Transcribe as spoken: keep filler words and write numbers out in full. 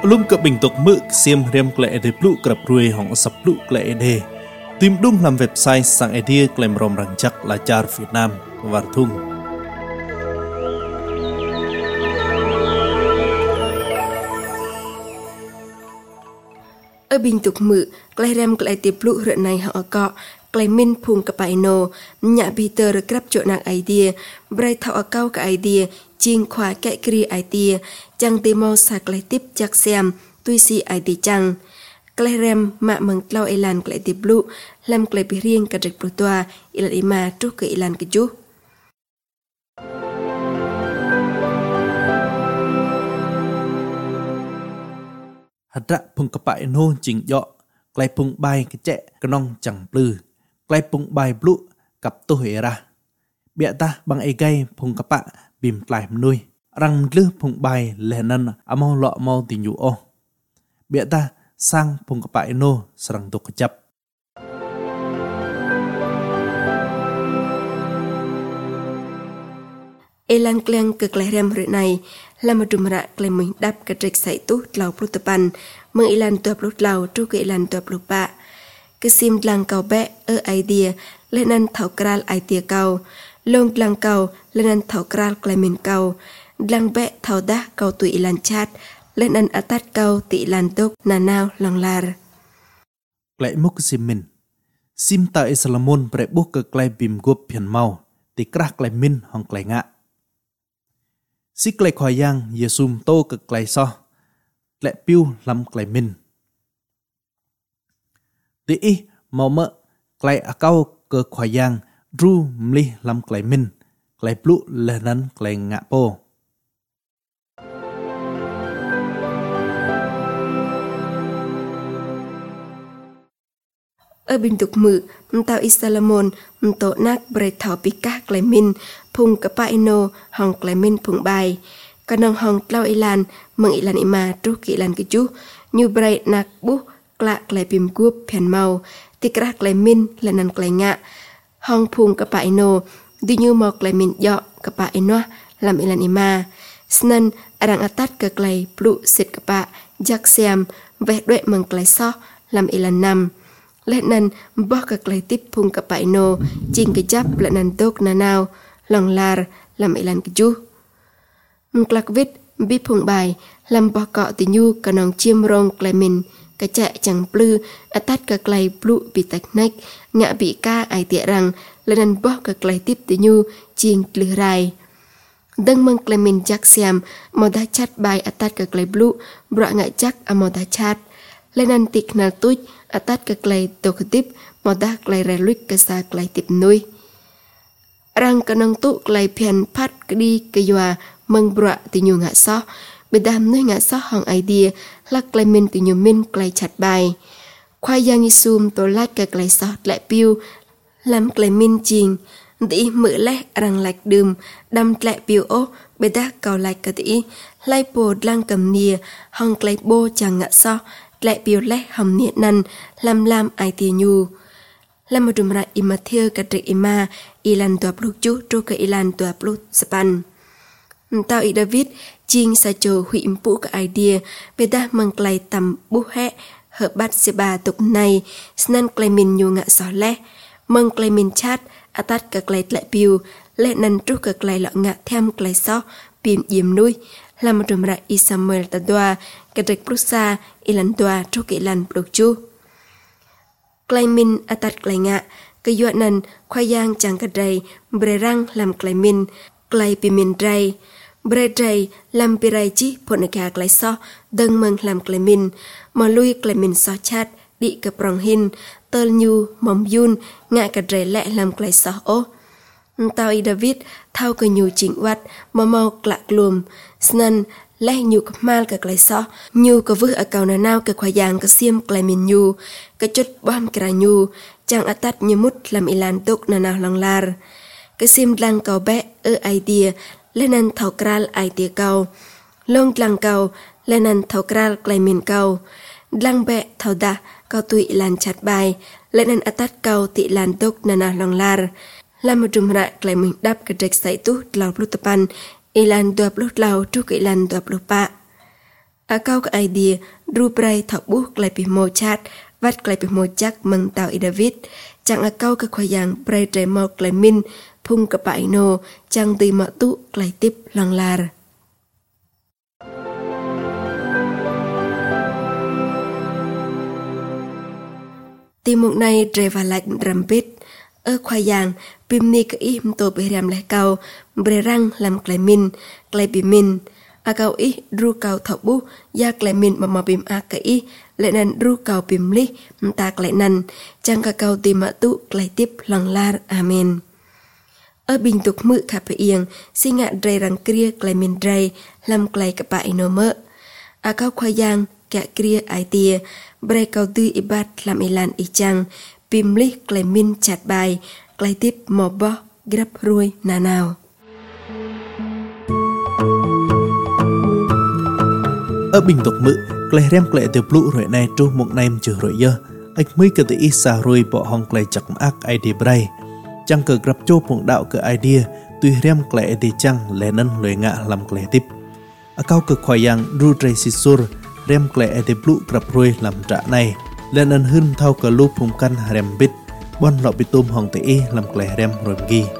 lung cập bình tục mự xiêm riêng lệ để lũ cập ruồi hỏng sập lũ lệ đề tìm đúng làm website sang idea claim rom răng chắc là char Việt Nam và thung ở bình tục mự claim rem claim tiếp lũ rợn này họ cọ claim min phùng cặp bài nô nhà Peter grab chỗ nạc idea bray thọ cao cả idea chiên khóa kệ kri idea chẳng tìm màu sạc lại tiếp chắc xem tuy si idea chẳng claim rem mạ mừng lau elan claim tiếp lũ làm claim bị riêng cả rịch bồ toa ilan ima trúc cái elan cái chú hạt rạ phùng cặp bài nô chỉnh dọ claim phùng bài cái chẹ cái nong chẳng plư claim phùng bài blue cặp tô huệ ra bịa ta bằng ai gây phùng cặp bạ bìm lại nuôi răng lư phùng bài lẻ năn à mau lọ mau tình dụ ô bịa ta sang phùng cặp bạ nô sarang tục chấp elan kleng ke klem re này là một trùm rạ klem mình đáp cái trịch sải tú lau protopan mừng elan tuap lút lau tru ke elan tuap lút bạ cái sim lang cầu bé ở idea lên ăn thảo kral idea cầu lông lang cầu lên ăn thảo kral klemin cầu lang bé thảo đá cầu tụi elan chat lên ăn atat cầu tị elan tok nanao lang lar lại múc sim min sim ta islamon bre buk ke klem bim gup pian mau ti krak klem min hong klem ngạ xích klem khoai yang yesum tô ke klem so lệ piu lam klem min ti i mau mơ klem akau ke khoai yang ru mli lam klem min klem plu le nan klem ngạ po ở bình tục mự tao Islamon tổ nát bray thảo pika klemin phùng cặp bài nô hong klemin phùng bài còn nong hong lau ilan mừng ilan ima trú kỹ ilan cái chú như bray nát bú klạ klepim gup pian mau tikra klemin lenan klengạ hong phùng cặp bài nô đi như mò klemin dọ cặp bài nô làm ilan ima snan arang atat ke klei plu sit cặp bài jak xem vẽ đuệ mừng klei so làm ilan nam lệ năn bỏ các lời tiếp phung cặp bài nô chinh cái chấp lệ năn tốt nà nào lòng lar làm ilan cái chú mklak viết bi phung bài làm bỏ cọ tì nhu cả nòng chiêm rong klei min cái chạy chẳng plư atat các lời plu bị tạch nách ngạ bị ca ai tiệ rằng lệ năn bỏ các lời tiếp tì nhu chinh lư rai đăng mong klei min chắc xem mò đá chat bài atat các lời plu bọa ngạ chắc à mò đá chat lệ năn tịch nà tút atat ke klei to ketip modah klei reluik ke sa klei tip nui rang kanang tu klei pian pat kedi ke yua meng bra ti nyu ngạ so bedam nui ngạ so hong idea la klei min ti nyu min klei chat bai khoai yang isum to lat ke klei so lại piu lam klei min jing ti mự le rang lạch đùm đam lại piu o beda cầu lạch ke ti lai po lang cầm nia hong klei bo chang ngạ so lại biểu lẽ hầm niệm năn làm làm ai tiền nhu làm một trùm ra ima thiêu cả trịch ima ilan tuap lúc chú trô cả ilan tuap lúc span tao i David chiên sa chô hủy impũ cả idea bê đa mang klei tầm bú hẹ hợp bát xe ba tục này snan klei min nhu ngạ xó lẽ mang klei min chat atat cả klei lại biểu lẽ năn trô cả klei lọ ngạ thêm klei xó pin yếm nuôi làm một trùm ra i Samuel ta doa cái trịch prusa ilan doa trô kỹ lan blok chu klei min atat klei ngạ cái dọa năn khoai yang chẳng cái đầy bre răng làm klei min klei pi min dray bre dray làm pi ray chi phone ka klei so dâng mừng làm klei min mà lui klei min so chat đi cái prong hin tơ nhu mom yun ngạ cái dray lẹ làm klei so ô tao i David thao cái nhu chỉnh wat mà mau klạ lùm snan lẽ nhu cái mal cái klei so nhu cái vư ở cầu nà nào cái khoai yang cái xiêm klei min nhu cái chút bom cái nhu chẳng atat như mút làm ilan tok nà nào lang lar cái xiêm lang cầu bé ở idea lên ăn thảo kral idea cầu lông lang cầu lên ăn thảo kral klei min cầu lang bé thảo da cầu tụi ilan chat bài lên ăn atat cầu tị ilan tok nà nào lang lar làm một trùm rạ klei min đáp cái trịch sải tú lau plutapan ilan tuap lut lau trúc ilan tuap lupa Akau ke idea ruprai thọc bút lại bị mô chat vắt lại bị mô chắc mừng tàu i David chẳng akau ke khoyang prai trai mau lại min phung ke pa ino chẳng tì mọ tu lại tiếp lang lar. Tim mục này trai và lạch rampit ở khoyang pim ni ke im to be ram lai kau bre rang lam klai min klai bi min akau i ru kau thọc bu ya klai min mà mà bim a ke i lại nan ru kau bim li ta klai nan chang ka kau ti ma tu klai tiếp lang lar amen. Ở bình tục mự khả phải ieng si ngạ dray rang kria klai min dray lam klai ka pa ino mơ akau khoyang kya kria ai tia bre kau tư ibat lam ilan i chang bim li klai min chat bài klai tiếp mò bo grab ruồi na nào. Ở bình tục mự klai rem klai từ blu rồi này tru một nem chữ rồi dơ ách mới cái ý xa rồi bỏ hong klai chặt ác ai đi bray chẳng cờ grab cho một đạo cái idea tuy rem klai đi chăng lẽ nân lười ngạ làm klai tiếp ở cao cực khoai yang ru tray sisur rem klai đi blu grab ruồi làm trả này lẽ nân hơn thao cờ lu phùng căn rem bit bon lọ bị tôm hong tê làm klai rem rồi ghi